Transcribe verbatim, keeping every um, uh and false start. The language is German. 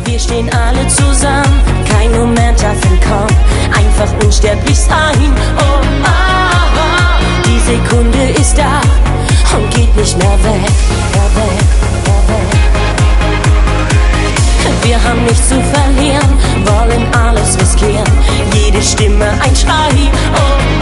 Wir stehen alle zusammen, kein Moment darf entkommen, einfach unsterblich sein. Oh, ah, ah, die Sekunde ist da und geht nicht mehr weg, mehr weg, mehr weg. Wir haben nichts zu verlieren, wollen alles riskieren, jede Stimme ein Schrei. Oh,